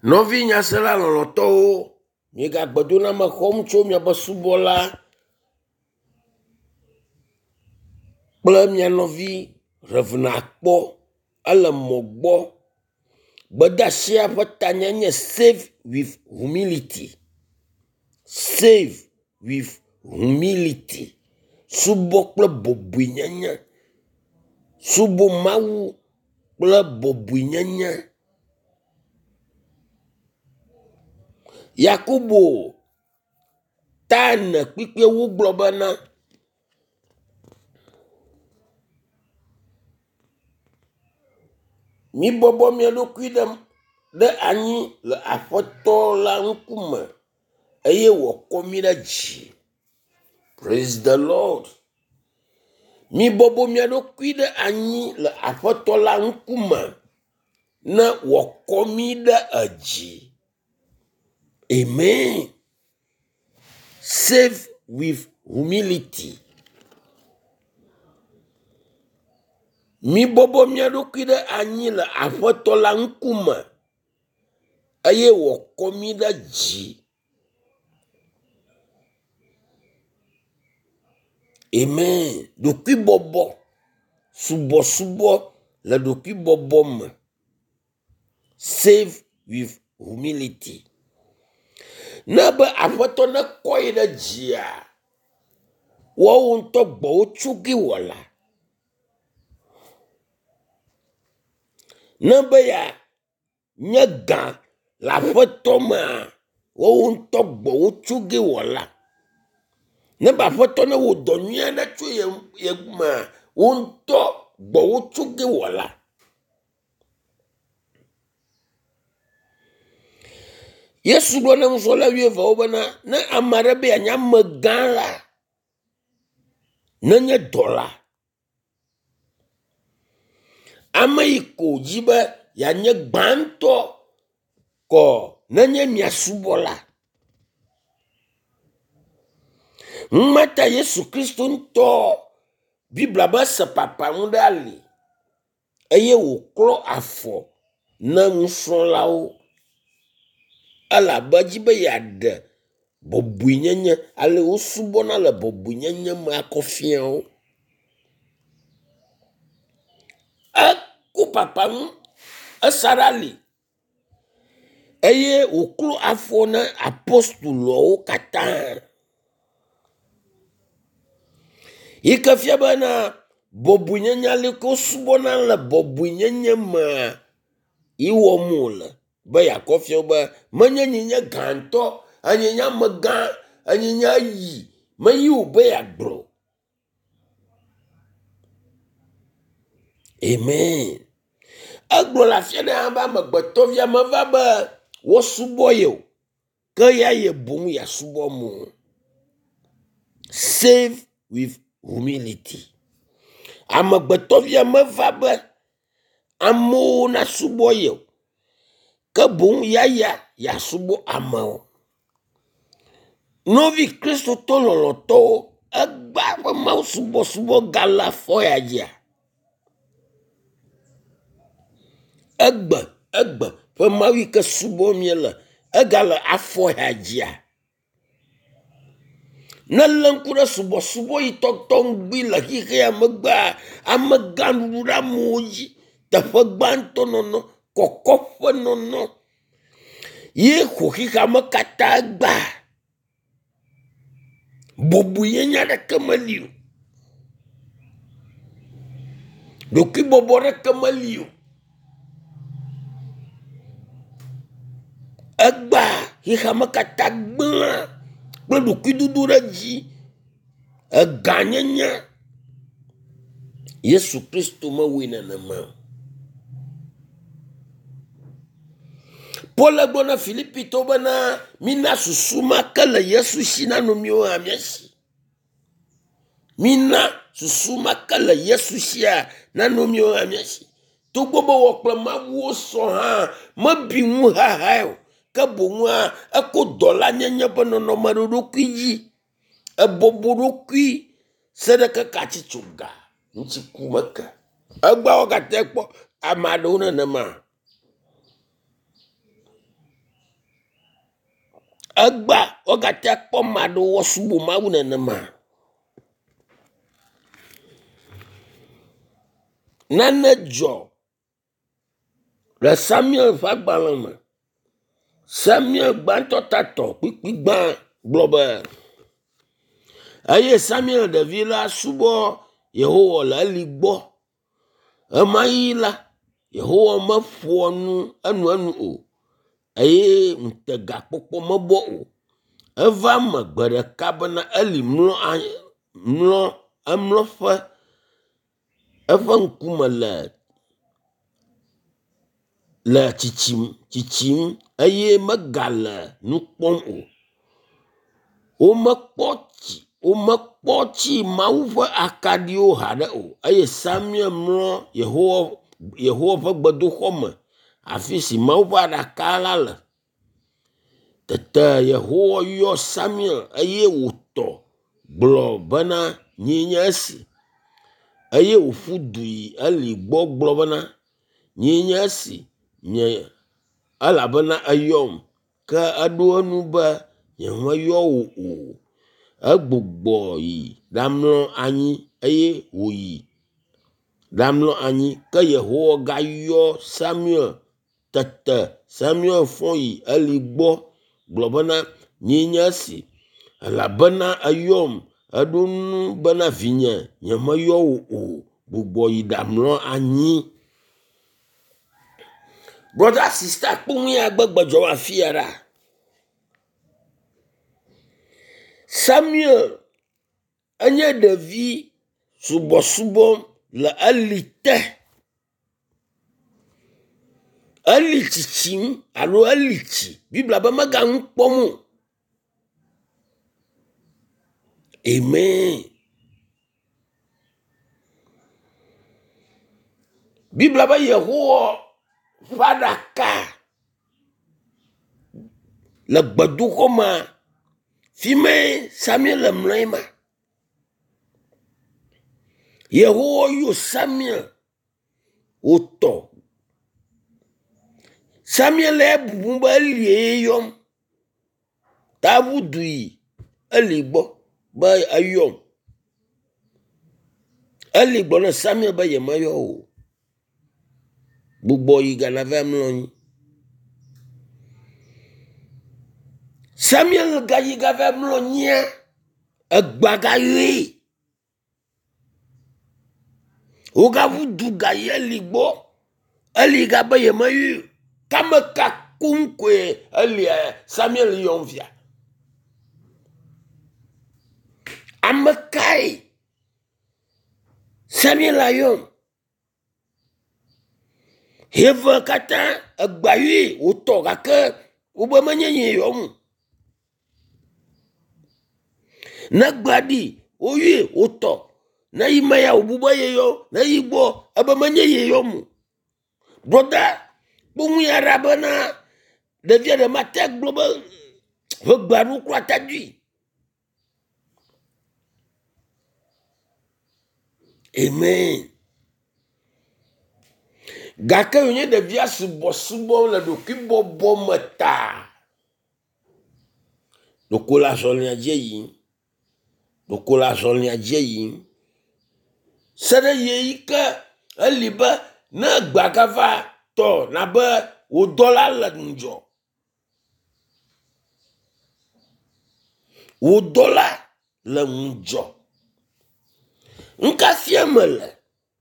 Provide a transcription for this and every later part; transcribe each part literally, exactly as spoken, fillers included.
Novi nyasela loloto mi ga gbedona me xɔm tso miabe subɔla kple mia nɔvi Revena kpɔ ele mɔ gbɔ. Gbedasia ƒe tanya nye save with humility. Save with humility. Subɔ kple bɔbɔenyenye. Subɔ Mawu kple bɔbɔenyenye. Yakobo tane kpikpe wu gblɔ bena mi bɔbɔ mia ɖokui ɖe ɖe anyi le Aƒetɔ la ŋkume eye wòkɔ mi ɖe dzi. Praise the Lord. Mi bɔbɔ mia ɖokui ɖe anyi le Aƒetɔ la ŋkume ne wòkɔ mi ɖe edzi. Amen. Save with humility. Mi bɔbɔ mia ɖokui ɖe anyi le Aƒetɔ la ŋkume eye wòkɔ mi ɖe dzi. Amen. Ɖokui bɔbɔ, subɔsubɔ le ɖokui bɔbɔ me. Save with humility. Ne be Aƒetɔ ne kɔ yi ɖe dzia, woawo ŋutɔ gbɔwo tso ge wɔla. Ne be ya nye gã le Aƒetɔ mea, woawo ŋutɔ gbɔwo tso ge wɔla. Ne be Aƒetɔ ne wò dɔ nyui aɖe tso ye mea, wo ŋutɔ gbɔwo tso ge wɔla. Yesu gblɔ ne nusrɔ̃la wuieveawo bena ne ame aɖe be yeanye amegã la, nenye dɔla, ame yi ko dzi be yeanye gbãtɔ kɔ nenye mia subɔla. Numata Yesu Kristo ŋutɔ Biblia be sepapa ŋu ɖe ali eye wòklɔ afɔ ne nusrɔ̃lawo elabe dzi be yeaɖe bɔbɔenyenye ale wosubɔna le bɔbɔenyenye me akɔ fia wo. Eko papa ŋu esa ɖe ali eye wòklɔ afɔ ne apostolowo katã. Yi ke fia bena bɔbɔenyenye ale ke wosubɔna le bɔbɔenyenye mea, yi wɔm wòle be yeakɔ fia wo be menye nye gãtɔ, enye nye amegã, enye nye ayi, meyi wo be yeagblɔ. Amen. Egblɔ le afia ɖe hã be amegbetɔvia meva be wosubɔ ye o, ke ya ye boŋ yeasubɔ mo. Save with humility. Amegbetɔvia meva be amewo nasubɔ ye o, ke boŋ yaya yeasubɔ amewo. Novi kristotɔ lɔlɔtɔwo egba be Mawu subɔsubɔ gale afɔ ya dzia. Egbe, egbe ƒe Mawu yi ke subɔ miele egale afɔ ya dzia. Ne le ŋku ɖe subɔsubɔ yi tɔtɔ ŋgbi le xixea megbea, amegã ɖuɖu ɖe amewo dzi, teƒe gbãtɔ nɔnɔ, kɔkɔƒe nɔnɔ, ye xɔ xixea me katã gba. Bɔbɔenyenye aɖeke meli o. Ɖokui bɔbɔ ɖeke meli o. Egba xixea me katã gblẽ kple ɖokui ɖuɖu ɖe dzi. Egãnyenye. Yesu Kristo mewɔe nenema o. Paul gblɔ na Filipitɔwo bena mina susu ma ke le Yesu si na nomiwo hã miasi. Mina susu ma ke le Yesu sia na nomiwo hã miasi. Togbɔ be wɔ kple Mawuwo sɔ hã mebi ŋu hahae o, ke boŋ hã eko dɔla nyenye ƒe nɔnɔme ɖe ɖokui dzi. Ebɔbɔ ɖokui se ɖe keke atsitsoga ŋuti ku meke. Egbawo katã kpɔ ame aɖewo nenema. Agba ogate kpo mado wosubo mawu nenema. Nane jo le Samuel fagbalama. Samuel gbanto tato pipi gban globe. Aye Samuel de vila subo Yehowa la ligbo. Amaila Yehowa mafuonu anu anu o. Aye mtega popo mabo o. Eva magbere kabana ali mlo mlo amlo fa. Eva nkuma la la chichim chichim aye magala nukpon o. O makpochi o makpochi mauva akadio hada o. Aye Samuel mlo Yehowa Yehowa gbado khoma. Afisi mauva adakala la. Tata Yehowa yo Samuel aye uto blo bana nyinyasi. Aye ufudui ali gbo blo bana nyinyasi. Nye alabana ayom ka adu anuba Yehowa yo o. Agbogbo yi damlo anyi aye oyi. Damlo anyi ka Yehowa ga yo Samuel. Tata Samuel fon yi ali gbo globana nyinyasi. Alabana ayom adunu bana vinya Yehowa yo o. Gbogbo yi damlo anyi. Brother, sister, kumi agbagba jowa fiara. Samuel, anye devi subo subo la alite. Alichi chim, alo alichi. Bibla ba maga nkpomu. Amen. Bibla ba Yehowa fadaka. La gbadu koma. Fime Samuel mlema. Yehowa yo Samuel oto. Samuel e bumba liye yom. Tabu dui. Aligbo ba ayom. Aligbo na Samuel ba yemayo o. Bugbo yi gana vemlon. Samuel ga yi ga vemlon nya. Agbaga yi. Oga vudu ga yi aligbo. Aliga ba yemayo. Kama kakunkwe ali Samuel yonvia. Amakai. Samuel ayom. Heva kata agbayi utoga ke ubamanya yom. Nagbadi oye uto. Na imaya ububaye yo. Na igbo abamanya yom. Brother, bungu ya rabana devia de matek global. Hegbaru kwa tadui. Amen. Gaka yonye devia subo subo la do kibo bomata. Dokola solnya jeyi. Dokola solnya jeyi. Sada yeika aliba na gbagava to na ba o dollar la njo. O dollar la njo. Nka fiamela.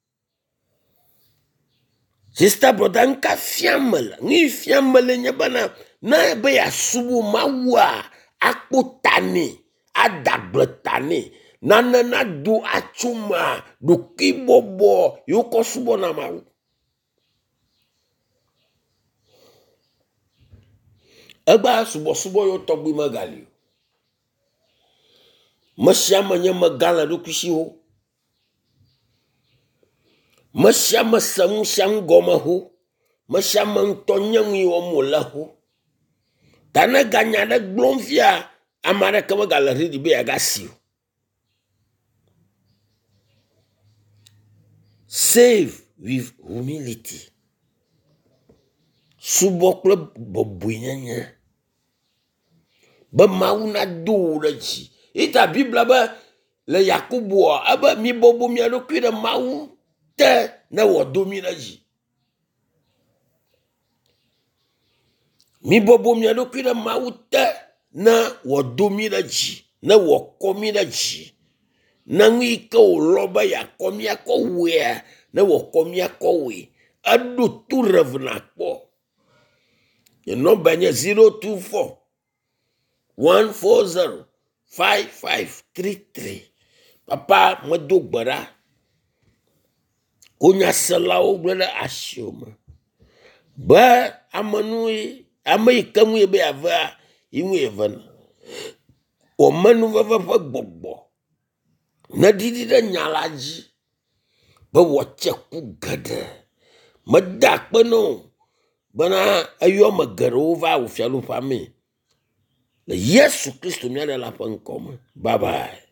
Sister brother nka fiamela. Ni fiamela nyabana na be ya subu mawa akutani adabletani nana na du achuma du kibobo yoko subo na mawu. Eba subo subo yo togbi magali. Mashama nyama gala do kishi ho. Mashama samu shangoma ho. Mashama ntonyang yo mola ho. Tana ganya da glonfia amara kama gala ridi be agasi. Save with humility. Subo club bobuinyanya. be mawu na do ɖe dzi. Ita Bibla be le Yakobo abe mi bobo mi ɖokui ɖe mawu te ne wòdo mi ɖe dzi. Mi bobo mi ɖokui ɖe mawu te ne wòdo mi ɖe dzi, ne wòkɔ mi ɖe dzi. Ne nu yi ke wòlɔ be yakɔ mi akɔ woea, ne wòkɔ mi akɔ woe. Eɖo to revena kpɔ. Nye nɔmba nye zero two four one four zero five five three three. Papa me do gbe ɖa. Wonya selawo gblẽ ɖe asio me. Be amenu ame yi ke nu ye be yavea, yi nu ye vena. O menu veve ƒe gbɔgbɔ. Ne ɖiɖi ɖe nya la dzi. Be wòtse ku geɖe. Meda akpe ne o. Bena eyɔ me geɖewo va wo fiaɖuƒea me. Le Yesu Kristo mia ɖe la ƒe ŋkɔ me. Bye bye.